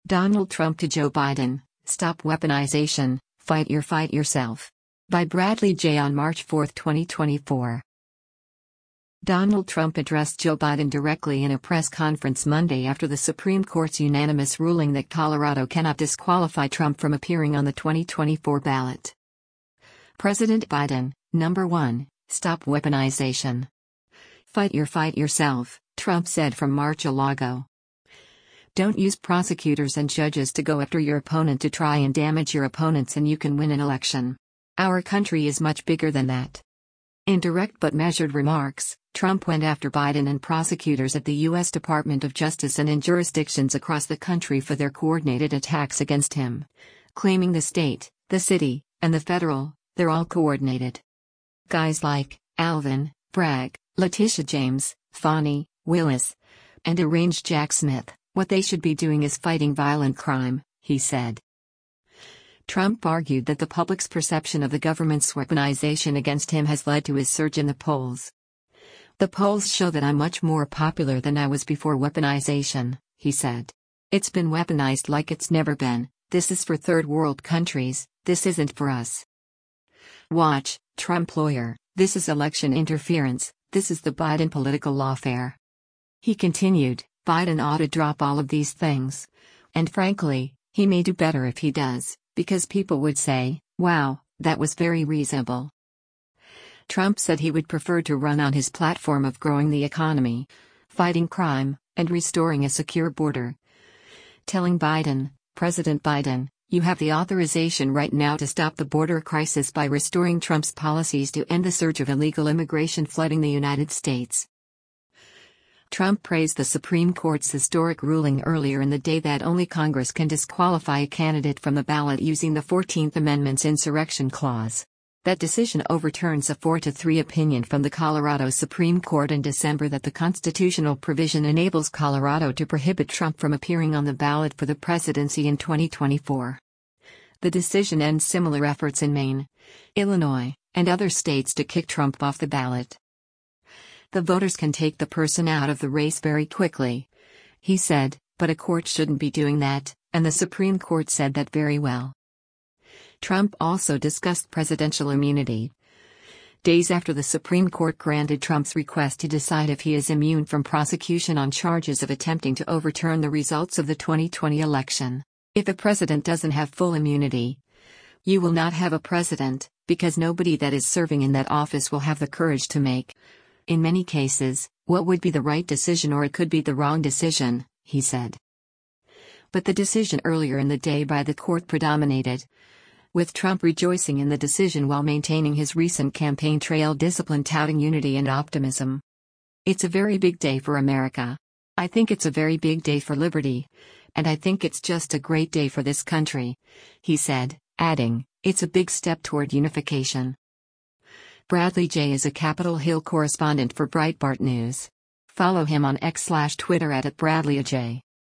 Donald Trump to Joe Biden, Stop Weaponization, Fight Your Fight Yourself. By Bradley J. on March 4, 2024. Donald Trump addressed Joe Biden directly in a press conference Monday after the Supreme Court's unanimous ruling that Colorado cannot disqualify Trump from appearing on the 2024 ballot. President Biden, number 1, stop weaponization. Fight yourself, Trump said from Mar-a-Lago. Don't use prosecutors and judges to go after your opponent to try and damage your opponents and you can win an election. Our country is much bigger than that. In direct but measured remarks, Trump went after Biden and prosecutors at the U.S. Department of Justice and in jurisdictions across the country for their coordinated attacks against him, claiming the state, the city, and the federal, they're all coordinated. Guys like Alvin, Bragg, Letitia James, Fani, Willis, and deranged Jack Smith, what they should be doing is fighting violent crime, he said. Trump argued that the public's perception of the government's weaponization against him has led to his surge in the polls. The polls show that I'm much more popular than I was before weaponization, he said. It's been weaponized like it's never been. This is for third world countries, this isn't for us. Watch, Trump lawyer, this is election interference, this is the Biden political lawfare. He continued, Biden ought to drop all of these things. And frankly, he may do better if he does, because people would say, wow, that was very reasonable. Trump said he would prefer to run on his platform of growing the economy, fighting crime, and restoring a secure border. Telling Biden, President Biden, you have the authorization right now to stop the border crisis by restoring Trump's policies to end the surge of illegal immigration flooding the United States. Trump praised the Supreme Court's historic ruling earlier in the day that only Congress can disqualify a candidate from the ballot using the 14th Amendment's insurrection clause. That decision overturns a 4-3 opinion from the Colorado Supreme Court in December that the constitutional provision enables Colorado to prohibit Trump from appearing on the ballot for the presidency in 2024. The decision ends similar efforts in Maine, Illinois, and other states to kick Trump off the ballot. The voters can take the person out of the race very quickly, he said, but a court shouldn't be doing that, and the Supreme Court said that very well. Trump also discussed presidential immunity. Days after the Supreme Court granted Trump's request to decide if he is immune from prosecution on charges of attempting to overturn the results of the 2020 election. If a president doesn't have full immunity, you will not have a president, because nobody that is serving in that office will have the courage to make, in many cases, what would be the right decision or it could be the wrong decision, he said. But the decision earlier in the day by the court predominated, with Trump rejoicing in the decision while maintaining his recent campaign trail discipline touting unity and optimism. It's a very big day for America. I think it's a very big day for liberty. And I think it's just a great day for this country, he said, adding, it's a big step toward unification. Bradley J. is a Capitol Hill correspondent for Breitbart News. Follow him on X/Twitter @BradleyJ.